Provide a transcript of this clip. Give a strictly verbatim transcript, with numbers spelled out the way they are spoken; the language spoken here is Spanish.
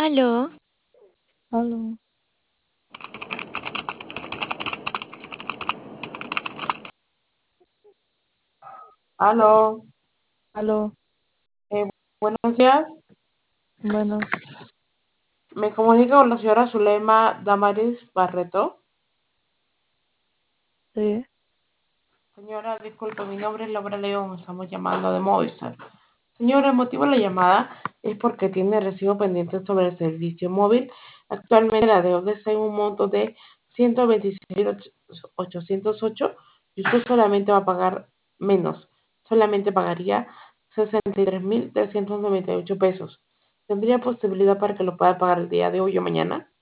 Aló, Aló, Aló, aló, eh, buenos días. bueno, Me comunico con la señora Zulema Damaris Barreto. sí, Señora, disculpe, mi nombre es Laura León, estamos llamando de Movistar. Señora, el motivo de la llamada es porque tiene recibo pendiente sobre el servicio móvil. Actualmente la deuda está en un monto de ciento veintiséis mil ochocientos ocho y usted solamente va a pagar menos. Solamente pagaría sesenta y tres mil trescientos noventa y ocho pesos. ¿Tendría posibilidad para que lo pueda pagar el día de hoy o mañana?